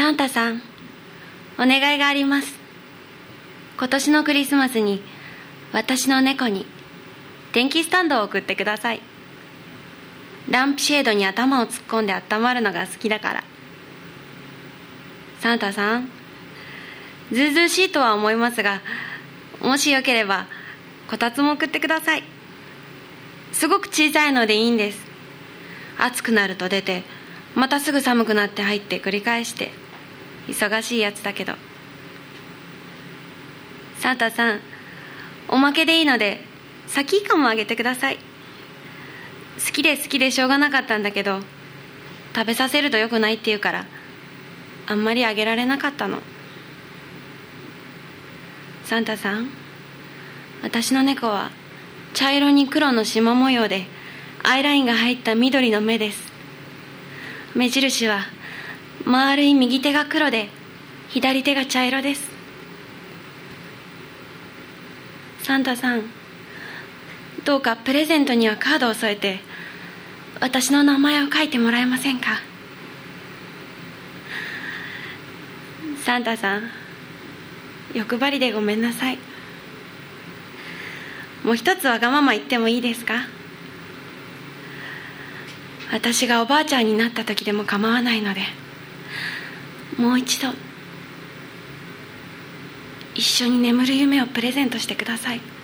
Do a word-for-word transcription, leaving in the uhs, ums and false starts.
サンタさん、お願いがあります。今年のクリスマスに私の猫に電気スタンドを送ってください。ランプシェードに頭を突っ込んで温まるのが好きだから。サンタさん、ずうずうしいとは思いますが、もしよければこたつも送ってください。すごく小さいのでいいんです。暑くなると出て、またすぐ寒くなって入って繰り返して、忙しいやつだけど。サンタさん、おまけでいいのでサキイカもあげてください。好きで好きでしょうがなかったんだけど、食べさせるとよくないって言うからあんまりあげられなかったの。サンタさん、私の猫は茶色に黒の縞模様でアイラインが入った緑の目です。目印は丸い右手が黒で左手が茶色です。サンタさん、どうかプレゼントにはカードを添えて私の名前を書いてもらえませんか。サンタさん、欲張りでごめんなさい。もう一つわがまま言ってもいいですか。私がおばあちゃんになった時でも構わないので、もう一度一緒に眠る夢をプレゼントしてください。